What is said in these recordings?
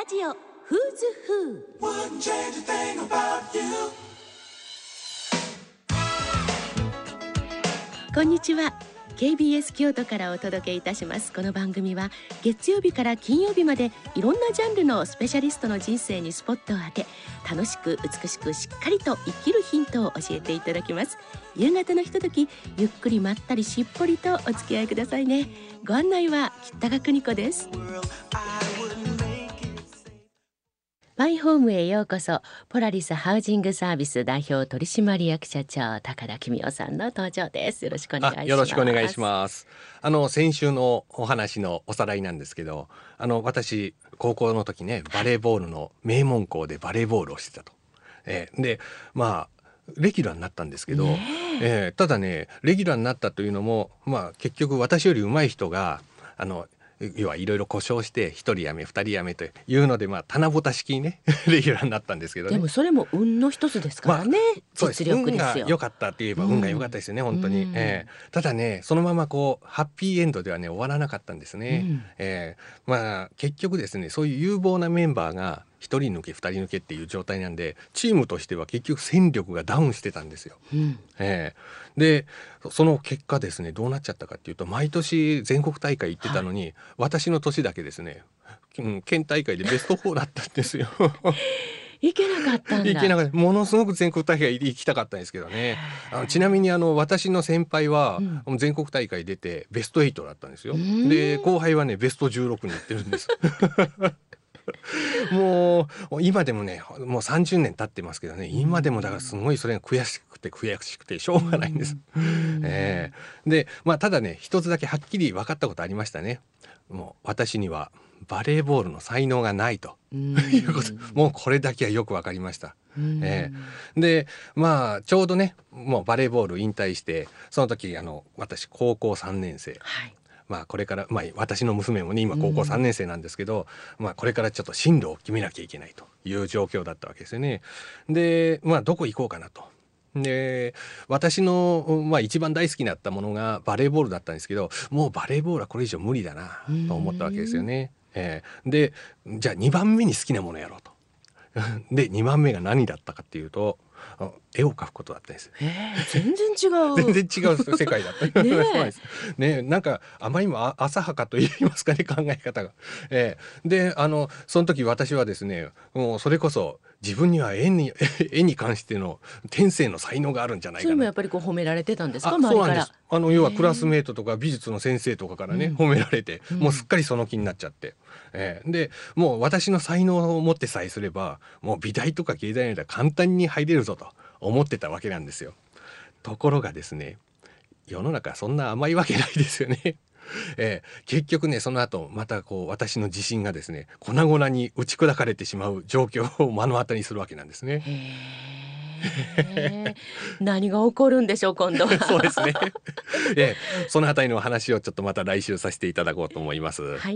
ジオフーズフー。こんにちは。 KBS 京都からお届けいたします。この番組は月曜日から金曜日までいろんなジャンルのスペシャリストの人生にスポットを当て、楽しく美しくしっかりと生きるヒントを教えていただきます。夕方のひととき、ゆっくりまったりしっぽりとお付き合いくださいね。ご案内は北川邦子です。マイホームへようこそ。ポラリスハウジングサービス代表取締役社長高田公夫さんの登場です。よろしくお願いします。 よろしくお願いします。先週のお話のおさらいなんですけど、私高校の時ね、バレーボールの名門校でバレーボールをしてたと。でレギュラーになったんですけど、ただね、レギュラーになったというのも、結局私より上手い人が要はいろいろ故障して1人辞め2人辞めというので、棚ぼた式にねレギュラーになったんですけどね。 でもそれも運の一つですからね、実力ですよ。 運が良かったって言えば運が良かったですよね、本当に。ただね、そのままハッピーエンドではね終わらなかったんですね。結局ですね、そういう有望なメンバーが1人抜け2人抜けっていう状態なんで、チームとしては結局戦力がダウンしてたんですよ。でその結果ですね、どうなっちゃったかっていうと、毎年全国大会行ってたのに、私の年だけですね、県大会でベスト4だったんですよ。 行けなかったんだ。 行けなかった。ものすごく全国大会行きたかったんですけどね。ちなみに私の先輩は全国大会出てベスト8だったんですよ。で後輩はねベスト16に行ってるんです。もう今でもね、もう30年経ってますけどね、今でもだからすごいそれが悔しくてしょうがないんです。でただね、一つだけはっきり分かったことありましたね。もう私にはバレーボールの才能がないということ、もうこれだけはよく分かりました。でちょうどね、もうバレーボール引退して、その時私高校3年生、これから、私の娘もね今高校3年生なんですけど、これからちょっと進路を決めなきゃいけないという状況だったわけですよね。でどこ行こうかなと。で私の、一番大好きだったものがバレーボールだったんですけど、もうバレーボールはこれ以上無理だなと思ったわけですよね。でじゃあ2番目に好きなものやろうと。で2番目が何だったかっていうと、絵を描くことだったんです。 全然違う全然違う世界だったね。なんかあまりにも浅はかと言いますかね、考え方が。でその時私はですね、もうそれこそ自分には絵に関しての天性の才能があるんじゃないかな。 それもやっぱり褒められてたんですか、周りから。 要はクラスメートとか美術の先生とかからね、褒められて、もうすっかりその気になっちゃって、でもう私の才能を持ってさえすれば、もう美大とか芸大なら簡単に入れるぞと思ってたわけなんですよ。ところがですね、世の中そんな甘いわけないですよね。結局ね、その後また私の自信がですね、粉々に打ち砕かれてしまう状況を目の当たりにするわけなんですね。 何が起こるんでしょう今度は。 そうですね。そのあたりの話をちょっとまた来週させていただこうと思います。 はい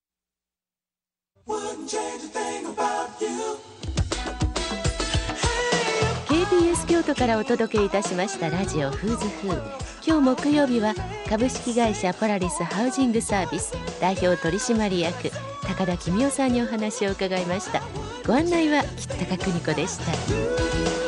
。KBS 京都からお届けいたしましたラジオフーズフー。今日木曜日は株式会社ポラリスハウジングサービス代表取締役高田公夫さんにお話を伺いました。ご案内は北川邦子でした。